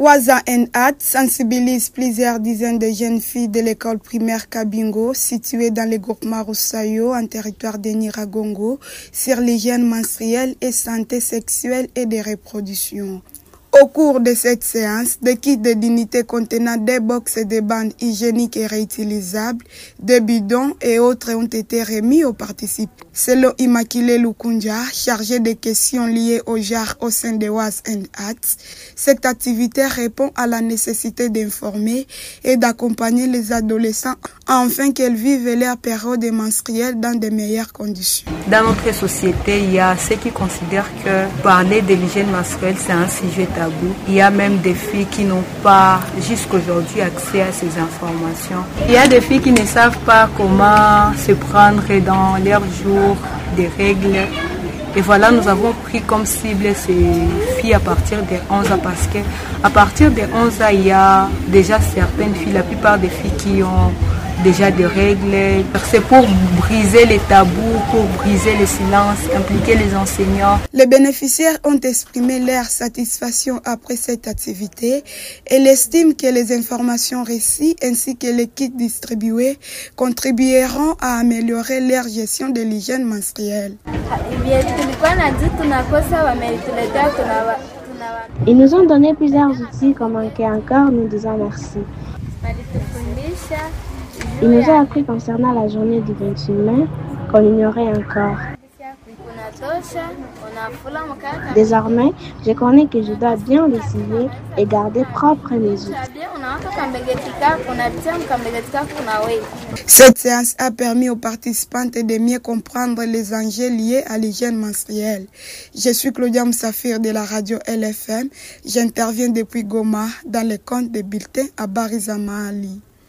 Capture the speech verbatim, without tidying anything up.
Waza and At sensibilise plusieurs dizaines de jeunes filles de l'école primaire Kabingo, située dans le groupement Roussayo, en territoire de Nyiragongo, sur l'hygiène menstruelle et santé sexuelle et de reproduction. Au cours de cette séance, des kits de dignité contenant des box et des bandes hygiéniques et réutilisables, des bidons et autres ont été remis aux participants. Selon Immaculée Lukunja, chargée des questions liées au genre au sein de Waza and At, cette activité répond à la nécessité d'informer et d'accompagner les adolescents afin qu'elles vivent leur période menstruelle dans de meilleures conditions. Dans notre société, il y a ceux qui considèrent que parler de l'hygiène menstruelle, c'est un sujet tabou. Il y a même des filles qui n'ont pas jusqu'aujourd'hui accès à ces informations. Il y a des filles qui ne savent pas comment se prendre dans leur jour des règles. Et voilà, nous avons pris comme cible ces filles à partir de onze ans parce que à partir de onze ans, il y a déjà certaines filles, la plupart des filles qui ont déjà des règles. C'est pour briser les tabous, pour briser le silence, impliquer les enseignants. Les bénéficiaires ont exprimé leur satisfaction après cette activité et l'estiment que les informations reçues ainsi que les kits distribués contribueront à améliorer leur gestion de l'hygiène menstruelle. Ils nous ont donné plusieurs outils comme un quai encore, nous disons merci. Il nous a appris concernant la journée du vingt-huit mai qu'on ignorait encore. Désormais, je connais que je dois bien l'essuyer et garder propre mes outils. Cette séance a permis aux participantes de mieux comprendre les enjeux liés à l'hygiène menstruelle. Je suis Claudia Moussafir de la radio L F M. J'interviens depuis Goma dans le compte des bulletins à Barizama Ali.